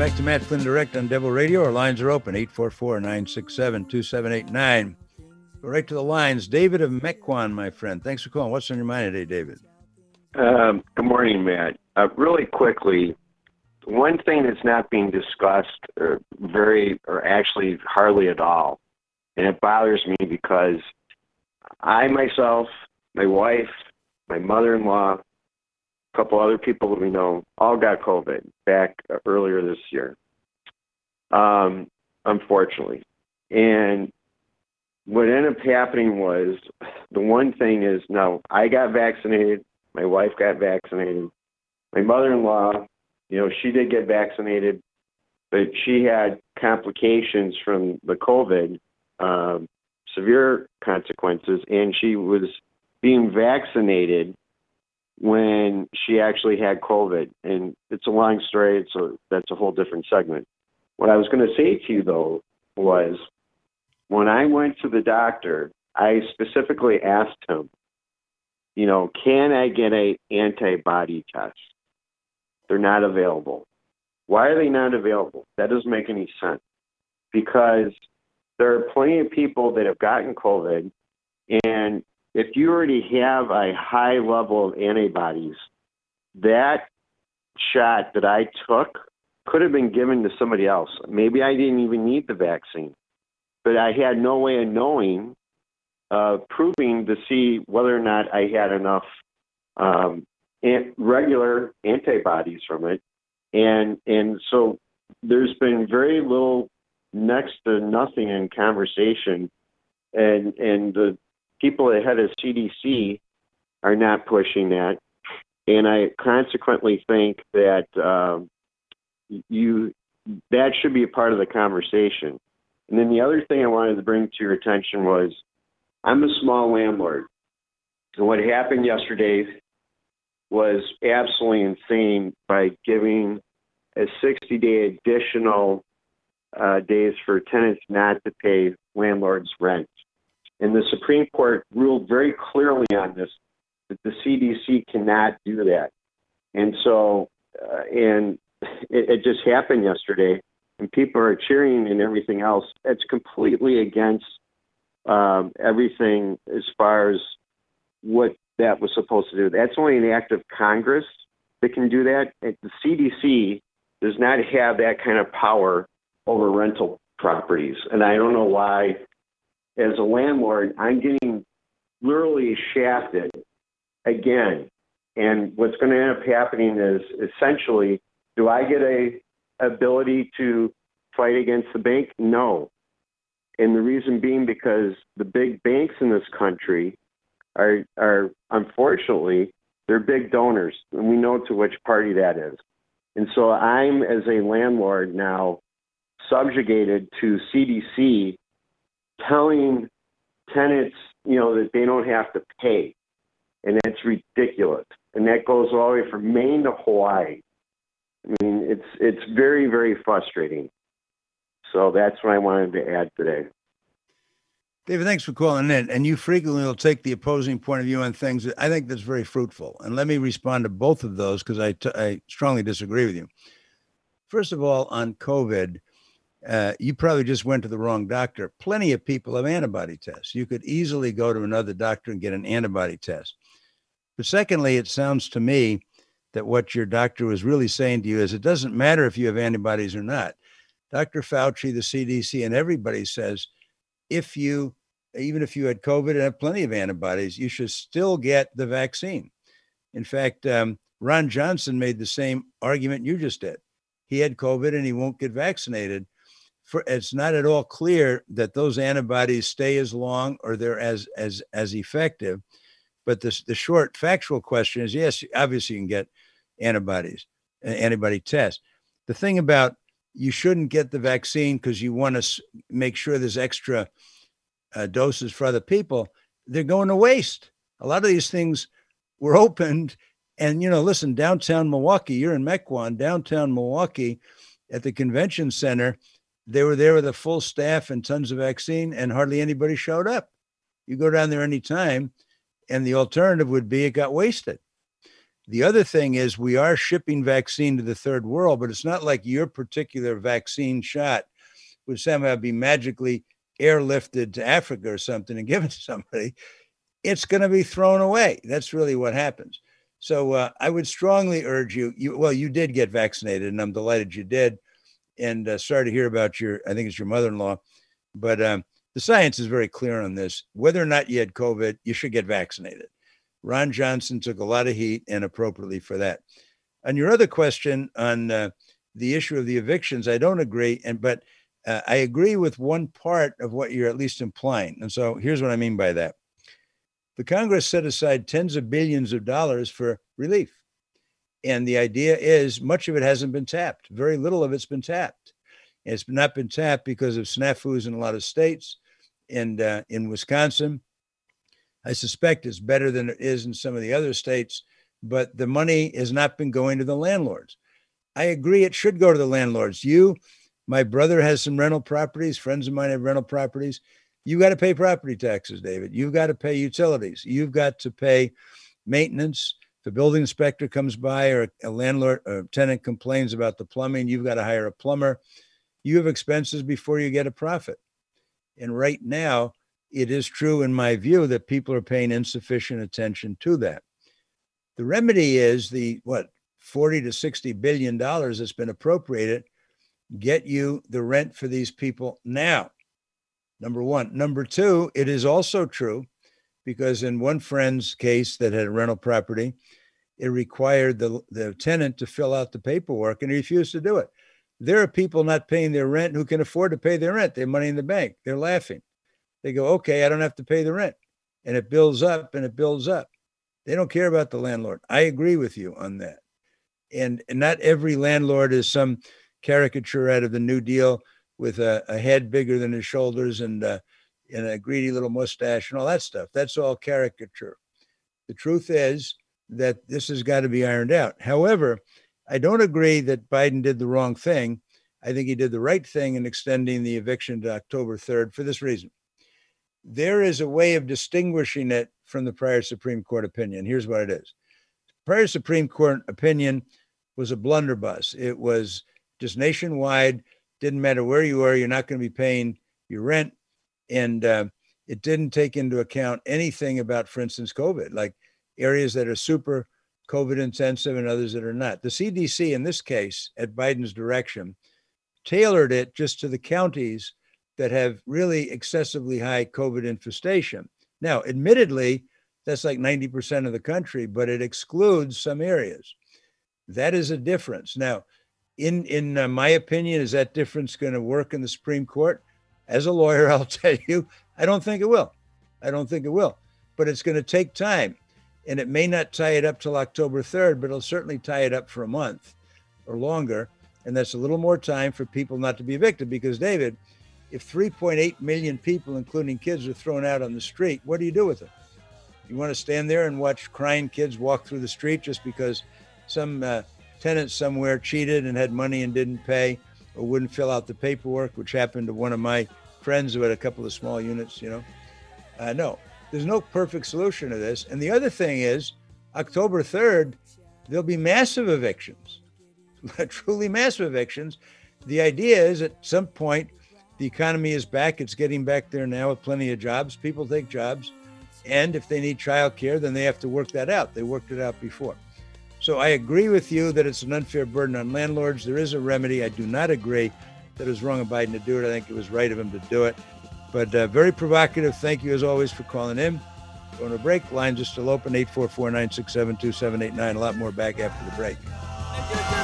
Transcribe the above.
back to Matt Flynn Direct on Devil Radio. Our lines are open, 844-967-2789. Go right to the lines. David of Mequon, my friend. Thanks for calling. What's on your mind today, David? Good morning, Matt. Really quickly, one thing that's not being discussed or actually hardly at all, and it bothers me because I myself, my wife, my mother-in-law, a couple other people that we know, all got COVID back earlier this year, unfortunately. And what ended up happening was, the one thing is, now, I got vaccinated, my wife got vaccinated, my mother-in-law, she did get vaccinated, but she had complications from the COVID, severe consequences, and she was being vaccinated when she actually had COVID. And it's a long story, so that's a whole different segment. What I was going to say to you, though, was when I went to the doctor, I specifically asked him, can I get an antibody test? They're not available. Why are they not available? That doesn't make any sense. Because there are plenty of people that have gotten COVID, and if you already have a high level of antibodies, that shot that I took could have been given to somebody else. Maybe I didn't even need the vaccine, but I had no way of knowing, proving to see whether or not I had enough regular antibodies from it. And so there's been very little, next to nothing in conversation, and the people ahead of CDC are not pushing that. And I consequently think that that should be a part of the conversation. And then the other thing I wanted to bring to your attention was, I'm a small landlord. And what happened yesterday was absolutely insane by giving a 60-day additional days for tenants not to pay landlords rent. And the Supreme Court ruled very clearly on this, that the CDC cannot do that. And so, and it just happened yesterday, and people are cheering and everything else. It's completely against everything as far as what that was supposed to do. That's only an act of Congress that can do that. The CDC does not have that kind of power over rental properties. And I don't know why, as a landlord, I'm getting literally shafted again. And what's going to end up happening is, essentially, do I get a ability to fight against the bank? No. And the reason being because the big banks in this country are unfortunately, they're big donors, and we know to which party that is. And so I'm, as a landlord now, subjugated to CDC telling tenants, that they don't have to pay. And that's ridiculous. And that goes all the way from Maine to Hawaii. I mean, it's very, very frustrating. So that's what I wanted to add today. David, thanks for calling in. And you frequently will take the opposing point of view on things. I think that's very fruitful. And let me respond to both of those, because I strongly disagree with you. First of all, on COVID, you probably just went to the wrong doctor. Plenty of people have antibody tests. You could easily go to another doctor and get an antibody test. But secondly, it sounds to me that what your doctor was really saying to you is, it doesn't matter if you have antibodies or not. Dr. Fauci, the CDC, and everybody says, even if you had COVID and have plenty of antibodies, you should still get the vaccine. In fact, Ron Johnson made the same argument you just did. He had COVID and he won't get vaccinated. It's not at all clear that those antibodies stay as long or they're as effective. But the short factual question is, yes, obviously you can get antibodies, antibody test. The thing about you shouldn't get the vaccine because you want to make sure there's extra doses for other people, they're going to waste. A lot of these things were opened. And, listen, downtown Milwaukee, you're in Mequon, downtown Milwaukee at the convention center, they were there with a full staff and tons of vaccine, and hardly anybody showed up. You go down there anytime, and the alternative would be it got wasted. The other thing is we are shipping vaccine to the third world, but it's not like your particular vaccine shot would somehow be magically airlifted to Africa or something and given to somebody. It's going to be thrown away. That's really what happens. So I would strongly urge you, you did get vaccinated, and I'm delighted you did. And sorry to hear about I think it's your mother-in-law, but the science is very clear on this. Whether or not you had COVID, you should get vaccinated. Ron Johnson took a lot of heat, and appropriately for that. On your other question on the issue of the evictions, I don't agree. But I agree with one part of what you're at least implying. And so here's what I mean by that. The Congress set aside tens of billions of dollars for relief. And the idea is much of it hasn't been tapped. Very little of it's been tapped. And it's not been tapped because of snafus in a lot of states. And in Wisconsin, I suspect it's better than it is in some of the other states, but the money has not been going to the landlords. I agree it should go to the landlords. My brother has some rental properties. Friends of mine have rental properties. You got to pay property taxes, David. You've got to pay utilities. You've got to pay maintenance. If a building inspector comes by or a landlord or tenant complains about the plumbing, you've got to hire a plumber. You have expenses before you get a profit. And right now, it is true, in my view, that people are paying insufficient attention to that. The remedy is the 40 to 60 billion dollars that's been appropriated. Get you the rent for these people now. Number one. Number two, it is also true because in one friend's case that had a rental property, it required the tenant to fill out the paperwork, and he refused to do it. There are people not paying their rent who can afford to pay their rent. They have money in the bank. They're laughing. They go, okay, I don't have to pay the rent. And it builds up and it builds up. They don't care about the landlord. I agree with you on that. And not every landlord is some caricature out of the New Deal with a head bigger than his shoulders and a greedy little mustache and all that stuff. That's all caricature. The truth is that this has got to be ironed out. However, I don't agree that Biden did the wrong thing. I think he did the right thing in extending the eviction to October 3rd for this reason. There is a way of distinguishing it from the prior Supreme Court opinion. Here's what it is. The prior Supreme Court opinion was a blunderbuss. It was just nationwide. Didn't matter where you are, you're not going to be paying your rent. And it didn't take into account anything about, for instance, COVID, like areas that are super COVID intensive and others that are not. The CDC, in this case, at Biden's direction, tailored it just to the counties that have really excessively high COVID infestation. Now, admittedly, that's like 90% of the country, but it excludes some areas. That is a difference. Now, in my opinion, is that difference going to work in the Supreme Court? As a lawyer, I'll tell you, I don't think it will. I don't think it will. But it's going to take time. And it may not tie it up till October 3rd, but it'll certainly tie it up for a month or longer. And that's a little more time for people not to be evicted. Because, David, if 3.8 million people, including kids, are thrown out on the street, what do you do with them? You want to stand there and watch crying kids walk through the street just because some tenant somewhere cheated and had money and didn't pay or wouldn't fill out the paperwork, which happened to one of my friends who had a couple of small units, No, there's no perfect solution to this. And the other thing is, October 3rd, there'll be massive evictions, truly massive evictions. The idea is at some point, the economy is back. It's getting back there now with plenty of jobs. People take jobs. And if they need childcare, then they have to work that out. They worked it out before. So I agree with you that it's an unfair burden on landlords. There is a remedy. I do not agree that it was wrong of Biden to do it. I think it was right of him to do it. But very provocative. Thank you, as always, for calling in. Going to break. Lines are still open, 844-967-2789. A lot more back after the break.